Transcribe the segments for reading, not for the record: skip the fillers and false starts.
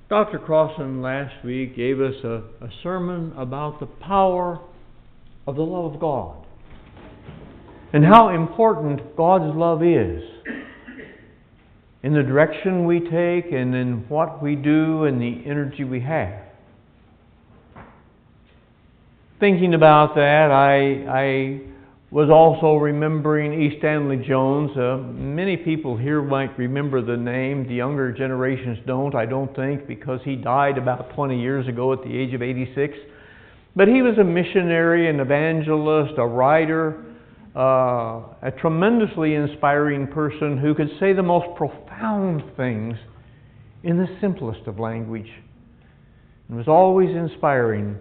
Dr. Crossan last week gave us a sermon about the power of the love of God and how important God's love is in the direction we take and in what we do and the energy we have. Thinking about that, I was also remembering E. Stanley Jones. Many people here might remember the name. The younger generations don't, I don't think, because he died about 20 years ago at the age of 86. But he was a missionary, an evangelist, a writer, a tremendously inspiring person who could say the most profound things in the simplest of language. It was always inspiring.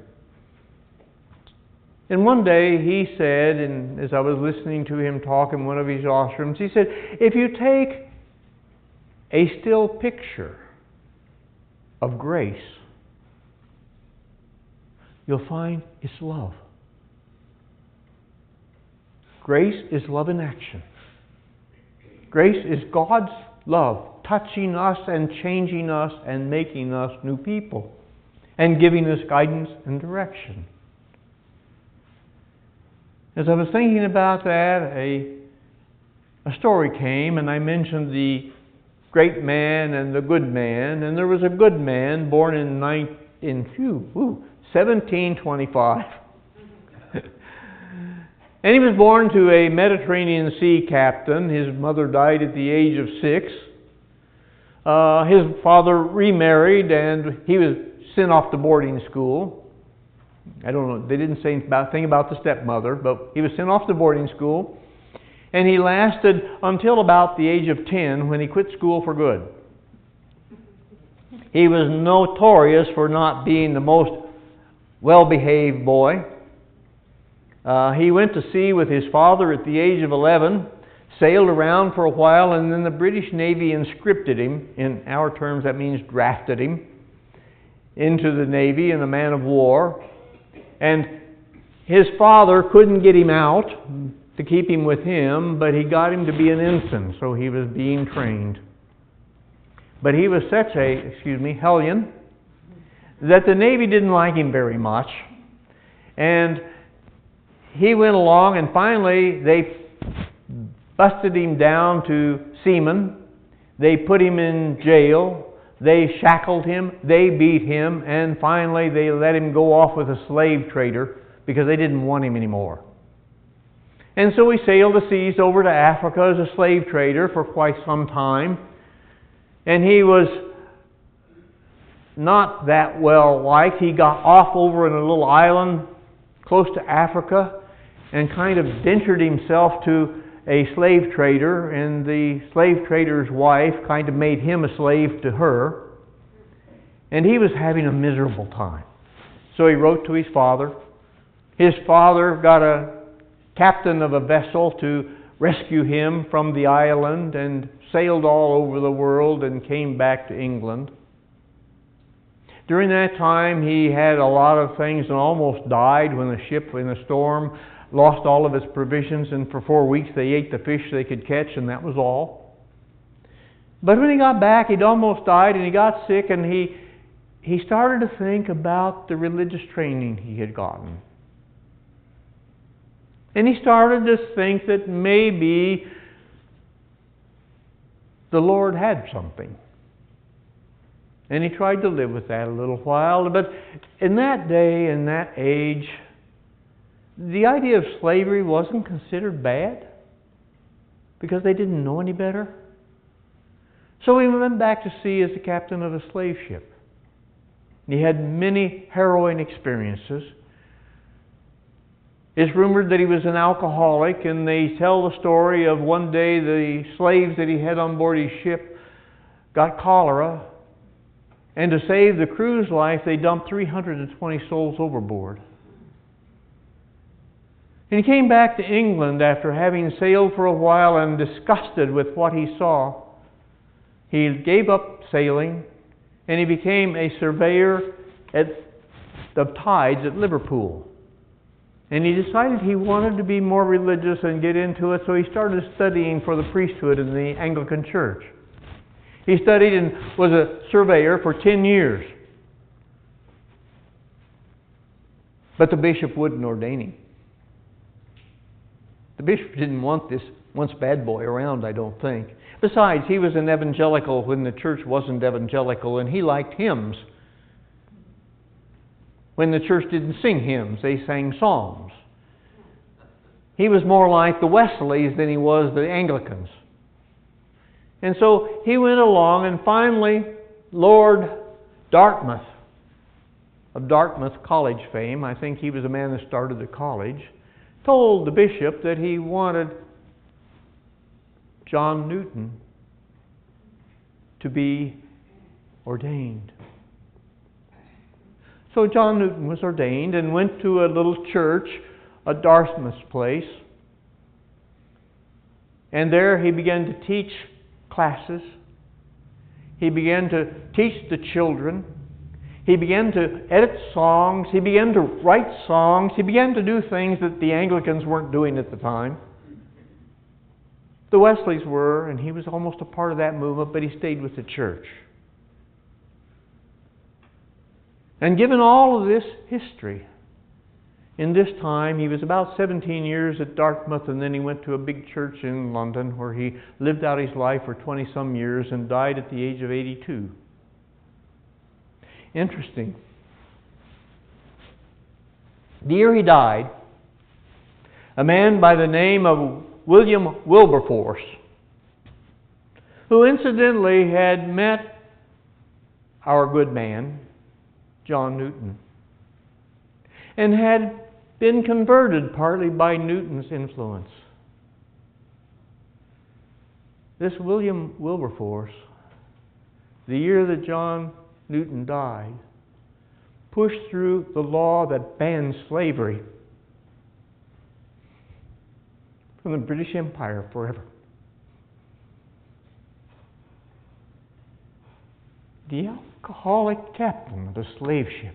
And one day he said, and as I was listening to him talk in one of his ashrams, he said, if you take a still picture of grace, you'll find it's love. Grace is love in action. Grace is God's love touching us and changing us and making us new people and giving us guidance and direction. As I was thinking about that, a story came, and I mentioned the great man and the good man, and there was a good man born in 1725. And he was born to a Mediterranean Sea captain. His mother died at the age of 6. His father remarried, and he was sent off to boarding school. I don't know, they didn't say anything about the stepmother, but he was sent off to boarding school. And he lasted until about the age of 10 when he quit school for good. He was notorious for not being the most well-behaved boy. He went to sea with his father at the age of 11, sailed around for a while, and then the British Navy conscripted him. In our terms, that means drafted him into the Navy in a man of war. And his father couldn't get him out to keep him with him, but he got him to be an ensign, so he was being trained. But he was such a, hellion, that the Navy didn't like him very much. And he went along, and finally they busted him down to seamen. They put him in jail. They shackled him, they beat him, and finally they let him go off with a slave trader because they didn't want him anymore. And so he sailed the seas over to Africa as a slave trader for quite some time. And he was not that well liked. He got off over in a little island close to Africa and kind of dentured himself to a slave trader, and the slave trader's wife kind of made him a slave to her, and he was having a miserable time. So he wrote to his father. His father got a captain of a vessel to rescue him from the island and sailed all over the world and came back to England. During that time he had a lot of things and almost died when the ship in a storm lost all of its provisions, and for 4 weeks they ate the fish they could catch, and that was all. But when he got back, he'd almost died, and he got sick, and he started to think about the religious training he had gotten. And he started to think that maybe the Lord had something. And he tried to live with that a little while, but in that day, in that age, the idea of slavery wasn't considered bad because they didn't know any better. So he went back to sea as the captain of a slave ship. He had many harrowing experiences. It's rumored that he was an alcoholic, and they tell the story of one day the slaves that he had on board his ship got cholera, and to save the crew's life, they dumped 320 souls overboard. And he came back to England after having sailed for a while, and disgusted with what he saw, he gave up sailing and he became a surveyor of tides at Liverpool. And he decided he wanted to be more religious and get into it, so he started studying for the priesthood in the Anglican Church. He studied and was a surveyor for 10 years. But the bishop wouldn't ordain him. The bishop didn't want this once bad boy around, I don't think. Besides, he was an evangelical when the church wasn't evangelical, and he liked hymns. When the church didn't sing hymns, they sang psalms. He was more like the Wesleys than he was the Anglicans. And so he went along, and finally, Lord Dartmouth, of Dartmouth College fame, I think he was the man that started the college, told the bishop that he wanted John Newton to be ordained. So John Newton was ordained and went to a little church, a Dartmouth place. And there he began to teach classes. He began to teach the children. He began to edit songs. He began to write songs. He began to do things that the Anglicans weren't doing at the time. The Wesleys were, and he was almost a part of that movement, but he stayed with the church. And given all of this history, in this time, he was about 17 years at Dartmouth, and then he went to a big church in London where he lived out his life for 20-some years and died at the age of 82. Interesting. The year he died, a man by the name of William Wilberforce, who incidentally had met our good man, John Newton, and had been converted partly by Newton's influence. This William Wilberforce, the year that John Newton died, pushed through the law that banned slavery from the British Empire forever. The alcoholic captain of a slave ship,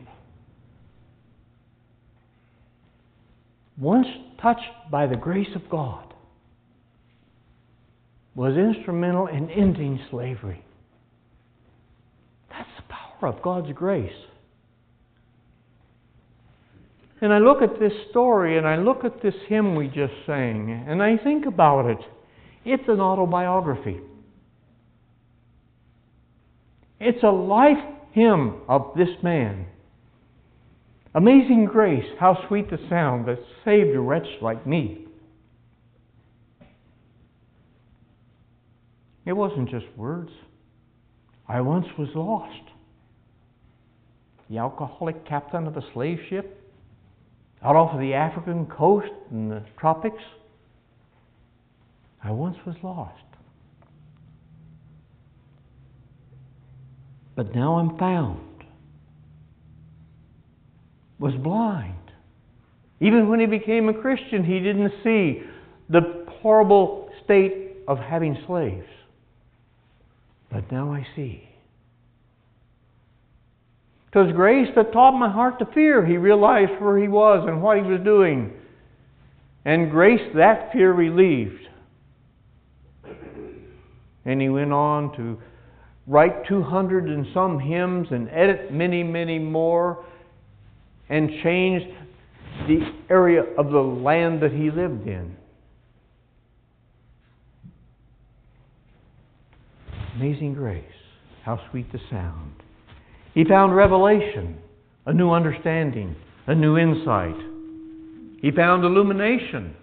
once touched by the grace of God, was instrumental in ending slavery. That's the power of God's grace. And I look at this story, and I look at this hymn we just sang, and I think about it. It's an autobiography. It's a life hymn of this man. Amazing grace, how sweet the sound that saved a wretch like me. It wasn't just words. I once was lost. The alcoholic captain of a slave ship, out off of the African coast in the tropics. I once was lost. But now I'm found. Was blind. Even when he became a Christian, he didn't see the horrible state of having slaves. But now I see. 'Twas grace that taught my heart to fear. He realized where he was and what he was doing. And grace that fear relieved. And he went on to write 200 and some hymns and edit many, many more, and changed the area of the land that he lived in. Amazing grace, how sweet the sound. He found revelation, a new understanding, a new insight. He found illumination.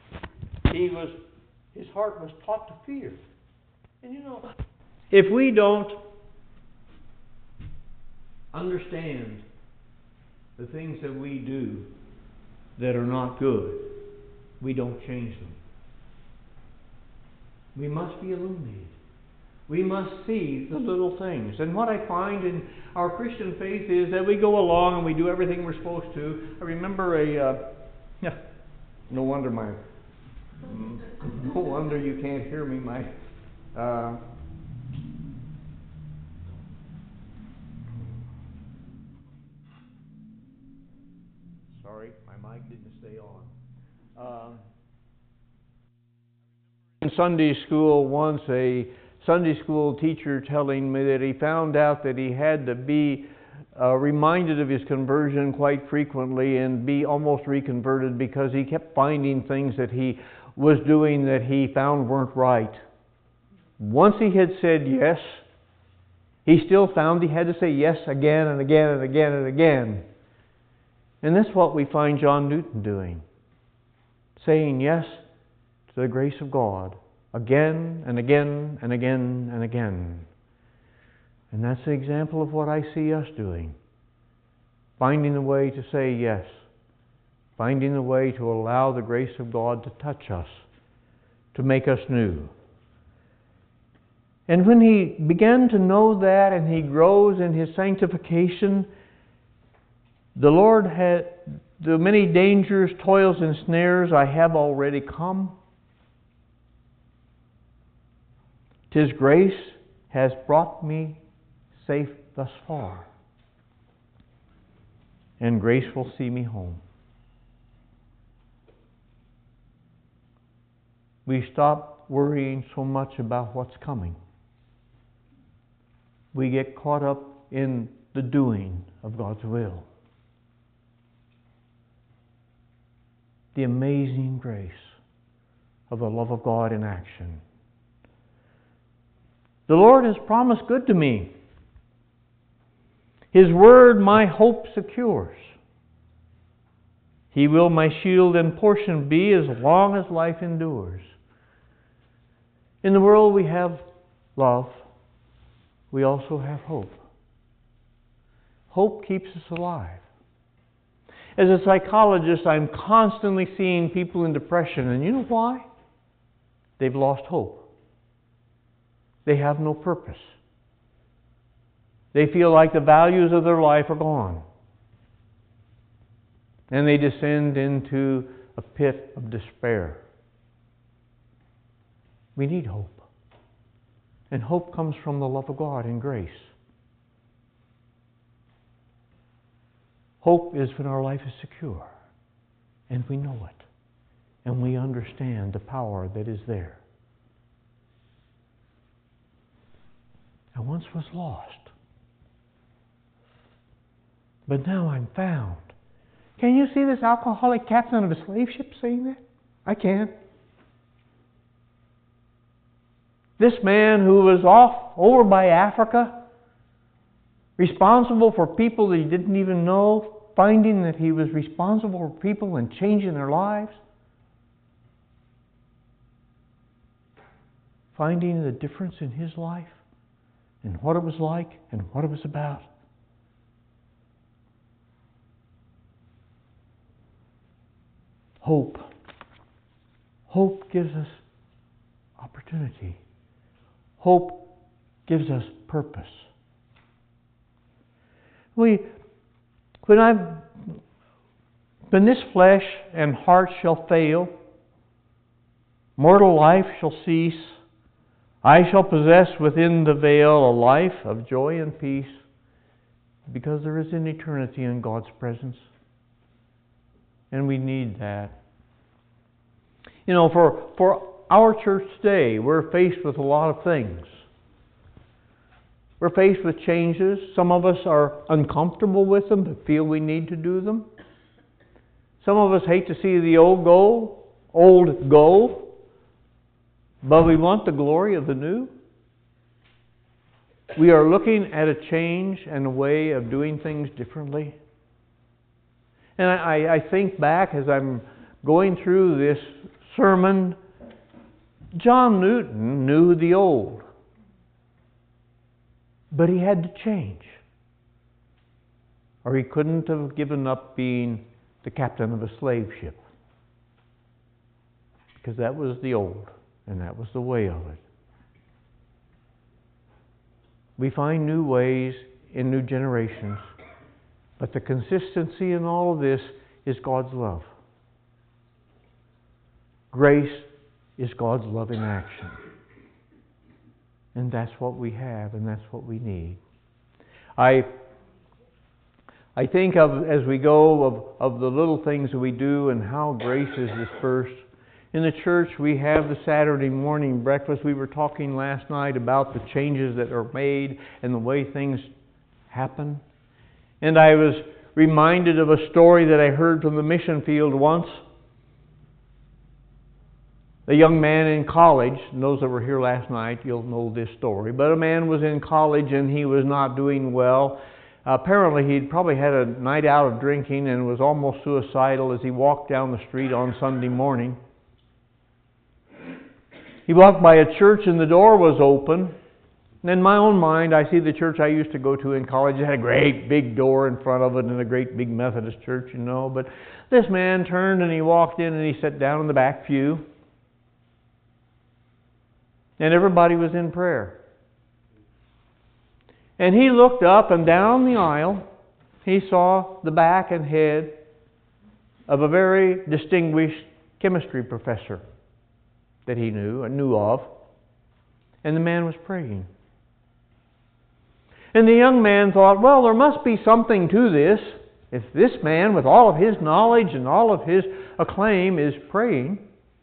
His heart was taught to fear. And you know, if we don't understand the things that we do that are not good, we don't change them. We must be illuminated. We must see the little things. And what I find in our Christian faith is that we go along and we do everything we're supposed to. I remember no wonder you can't hear me. Sorry, my mic didn't stay on. In Sunday school once, a Sunday school teacher telling me that he found out that he had to be reminded of his conversion quite frequently and be almost reconverted because he kept finding things that he was doing that he found weren't right. Once he had said yes, he still found he had to say yes again and again and again and again. And that's what we find John Newton doing. Saying yes to the grace of God again and again and again and again. And that's the example of what I see us doing. Finding the way to say yes. Finding the way to allow the grace of God to touch us, to make us new. And when he began to know that and he grows in his sanctification, the Lord had the many dangers, toils, and snares I have already come. 'Tis grace has brought me safe thus far, and grace will see me home. We stop worrying so much about what's coming. We get caught up in the doing of God's will. The amazing grace of the love of God in action. The Lord has promised good to me. His word my hope secures. He will my shield and portion be as long as life endures. In the world we have love. We also have hope. Hope keeps us alive. As a psychologist, I'm constantly seeing people in depression, and you know why? They've lost hope. They have no purpose. They feel like the values of their life are gone. And they descend into a pit of despair. We need hope. And hope comes from the love of God and grace. Hope is when our life is secure. And we know it. And we understand the power that is there. I once was lost. But now I'm found. Can you see this alcoholic captain of a slave ship saying that? I can. This man who was off over by Africa, responsible for people that he didn't even know, finding that he was responsible for people and changing their lives, finding the difference in his life and what it was like and what it was about. Hope. Hope gives us opportunity. Hope gives us purpose. When this flesh and heart shall fail, mortal life shall cease, I shall possess within the veil a life of joy and peace, because there is an eternity in God's presence. And we need that. You know, for our church today, we're faced with a lot of things. We're faced with changes. Some of us are uncomfortable with them, but feel we need to do them. Some of us hate to see the old go, but we want the glory of the new. We are looking at a change and a way of doing things differently. And I think back as I'm going through this sermon, John Newton knew the old, but he had to change, or he couldn't have given up being the captain of a slave ship, because that was the old, and that was the way of it. We find new ways in new generations, but the consistency in all of this is God's love. Grace is God's love in action. And that's what we have, and that's what we need. I think of, as we go, of the little things that we do and how grace is dispersed. In the church, we have the Saturday morning breakfast. We were talking last night about the changes that are made and the way things happen. And I was reminded of a story that I heard from the mission field once. A young man in college, and those that were here last night, you'll know this story, but a man was in college and he was not doing well. Apparently he'd probably had a night out of drinking and was almost suicidal as he walked down the street on Sunday morning. He walked by a church and the door was open. And in my own mind, I see the church I used to go to in college. It had a great big door in front of it and a great big Methodist church, you know. But this man turned and he walked in and he sat down in the back pew. And everybody was in prayer. And he looked up and down the aisle. He saw the back and head of a very distinguished chemistry professor that he knew of. And the man was praying. And the young man thought, well, there must be something to this. If this man, with all of his knowledge and all of his acclaim, is praying.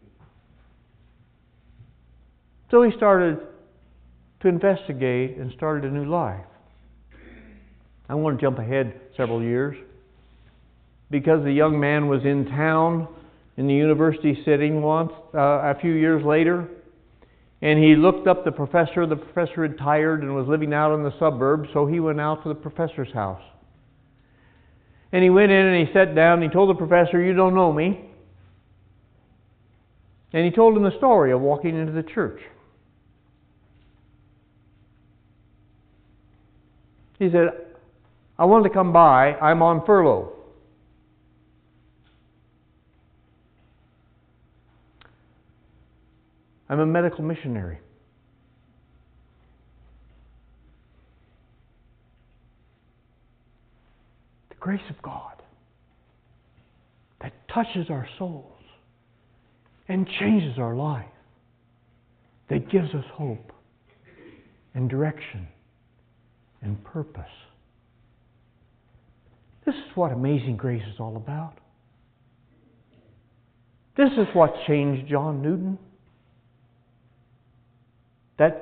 So he started to investigate and started a new life. I want to jump ahead several years. Because the young man was in town in the university setting once, a few years later, and he looked up the professor. The professor had retired and was living out in the suburbs, so he went out to the professor's house. And he went in and he sat down and he told the professor, "You don't know me." And he told him the story of walking into the church. He said, "I wanted to come by. I'm on furlough. I'm a medical missionary. The grace of God that touches our souls and changes our life, that gives us hope and direction and purpose. This is what Amazing Grace is all about. This is what changed John Newton. That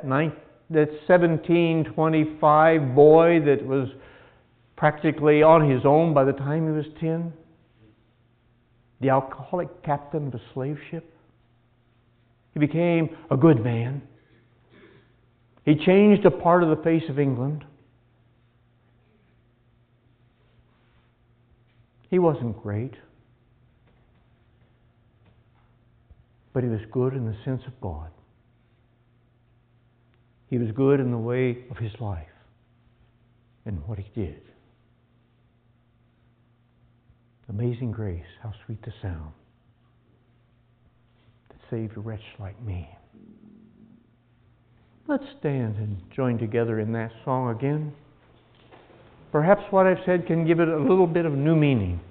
1725 boy that was practically on his own by the time he was 10. The alcoholic captain of a slave ship. He became a good man. He changed a part of the face of England. He wasn't great, but he was good in the sense of God. He was good in the way of his life and what he did. Amazing grace, how sweet the sound that saved a wretch like me. Let's stand and join together in that song again. Perhaps what I've said can give it a little bit of new meaning.